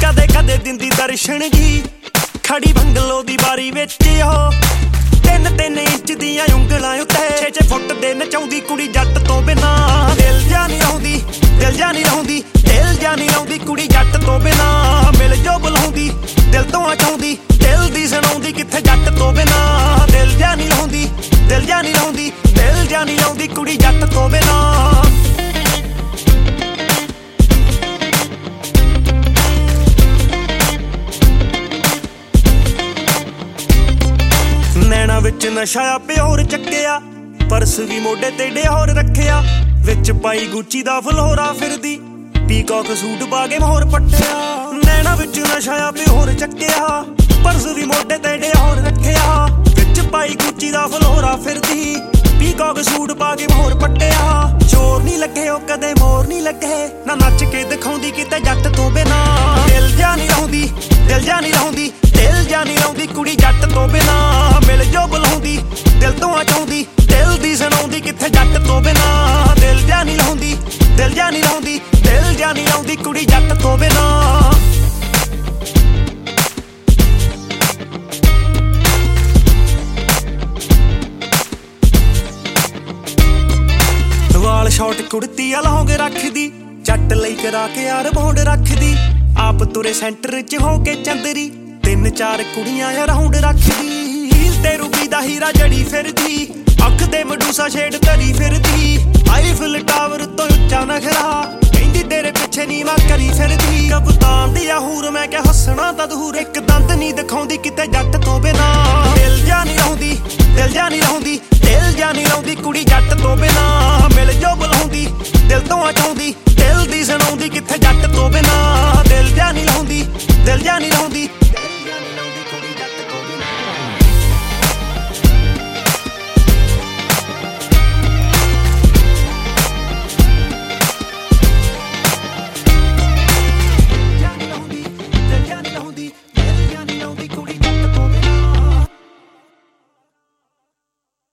ਕਦੇ ਕਦੇ ਦਿੰਦੀ ਦਰਸ਼ਨ ਜੀ ਖੜੀ ਬੰਗਲੋ ਦੀ ਬਾਰੀ ਵਿੱਚ ਉਹ 3-3 ਇੰਚ ਦੀਆਂ ਉਂਗਲਾਂ ਉੱਤੇ 6-6 ਫੁੱਟ ਦੇ ਨਚਾਉਂਦੀ ਕੁੜੀ ਜੱਟ ਤੋਂ ਬਿਨਾ ਦਿਲ ਜਾ ਨਹੀਂ ਲਾਉਂਦੀ ਦਿਲ ਜਾ ਨਹੀਂ ਲਾਉਂਦੀ ਦਿਲ ਜਾ ਨਹੀਂ ਲਾਉਂਦੀ ਕੁੜੀ ਜੱਟ ਤੋਂ ਬਿਨਾ ਮਿਲ ਜੋ ਬੁਲਾਉਂਦੀ ਦਿਲ ਤੋਂ ਆਉਂਦੀ ਦਿਲ ਦੀ ਸੁਣਾਉਂਦੀ ਕਿੱਥੇ ਜੱਟ ਤੋਂ ਬਿਨਾ ਦਿਲ ਜਾ ਨਹੀਂ ਲਾਉਂਦੀ ਦਿਲ ਜਾ ਨਹੀਂ ਲਾਉਂਦੀ ਦਿਲ ਜਾ ਨਹੀਂ ਲਾਉਂਦੀ ਕੁੜੀ ਜੱਟ ਤੋਂ ਬਿਨਾ ਨੈਣਾ ਵਿੱਚ ਨਸ਼ਾ ਆ ਪਿਓਰ ਚੱਕਿਆ ਪਰਸ ਵੀ ਮੋਢੇ ਤੇ ਡਿਹੋਰ ਰੱਖਿਆ ਵਿੱਚ ਪਾਈ ਗੁੱਚੀ ਦਾ ਫਲੋਰਾ ਫਿਰਦੀ ਪੀਕੌਕ ਸੂਟ ਪਾ ਕੇ ਮੋਹਰ ਪੱਟਿਆ ਨੈਣਾ ਵਿੱਚ ਨਸ਼ਾ ਆ ਪਿਓਰ ਚੱਕਿਆ ਪਰਸ ਵੀ ਮੋਢੇ ਤੇ ਡਿਹੋਰ ਰੱਖਿਆ ਵਿੱਚ ਪਾਈ ਗੁੱਚੀ ਦਾ ਫਲੋਰਾ ਫਿਰਦੀ ਪੀਕੌਕ ਸੂਟ ਪਾ ਕੇ ਮੋਹਰ ਪੱਟਿਆ ਚੋਰ ਨਹੀਂ ਲੱਗੇ ਉਹ ਕਦੇ ਮੋਰ ਨਹੀਂ ਲੱਗੇ ਨਾ ਨੱਚ ਕੇ ਦਿਖਾਉਂਦੀ ਕਿਤੇ ਜੱਟ ਤੋਂ ਬਿਨਾ ਦਿਲ ਜਾ ਨਹੀਂ ਲਾਉਂਦੀ ਦਿਲ ਜਾ ਨਹੀਂ ਲਾਉਂਦੀ ਦਿਲ ਜਾ ਨਹੀਂ ਲਾਉਂਦੀ ਕੁੜੀ ਜੱਟ ਤੋਂ ਬਿਨਾ ਮਿਲ ਜੋ ਬੁਲਾਉਂਦੀ ਦਿਲ ਤੋਂ ਆਉਂਦੀ ਦਿਲ ਦੀ ਸੁਣਾਉਂਦੀ ਕਿੱਥੇ ਜੱਟ ਤੋਂ ਬਿਨਾ ਦਿਲ ਜਾ ਨਹੀਂ ਲਾਉਂਦੀ ਦਿਲ ਜਾ ਨਹੀਂ ਲਾਉਂਦੀ ਦਿਲ ਜਾ ਨਹੀਂ ਲਾਉਂਦੀ ਕੁੜੀ ਜੱਟ ਤੋਂ ਬਿਨਾ ਵਾਲ ਸ਼ਾਰਟ ਕੁੜਤੀ ਆ ਲੌਂਗ ਰੱਖਦੀ ਜੱਟ ਲਈ ਕਰਾ ਕੇ ਯਾਰ ਬੌਂਡ ਰੱਖਦੀ ਆਪ ਤੁਰੇ ਸੈਂਟਰ 'ਚ ਹੋ ਕੇ ਚੰਦਰੀ 3-4 ਕੁੜੀਆਂ ਆ ਰਾਉਂਡ ਰੱਖਦੀ ਹੀਲ ਤੇ ਰੂਬੀ ਦਾ ਹੀਰਾ ਜੜੀ ਫਿਰਦੀ ਅੱਖ ਤੇ ਮਡੂਸਾ ਸ਼ੇਡ ਧਰੀ ਫਿਰਦੀ ਆਈਫਲ ਟਾਵਰ ਤੋਂ ਉੱਚਾ ਨਖਰਾ ਕਹਿੰਦੀ ਤੇਰੇ ਪਿੱਛੇ ਨੀ ਮੈਂ ਕਰੀ ਫਿਰਦੀ ਕਪਤਾਨ ਦੀ ਆ ਹੂਰ ਮੈਂ ਕਿਹਾ ਹੱਸਣਾ ਤਾਂ ਦੂਰ ਇੱਕ ਦੰਦ ਨਹੀਂ ਦਿਖਾਉਂਦੀ ਕਿਤੇ ਜੱਟ ਤੋਂ ਬਿਨਾ ਦਿਲ ਜਾ ਨਹੀਂ ਲਾਉਂਦੀ ਦਿਲ ਜਾ ਨਹੀਂ ਲਾਉਂਦੀ ਦਿਲ ਜਾ ਨਹੀਂ ਲਾਉਂਦੀ ਕੁੜੀ ਜੱਟ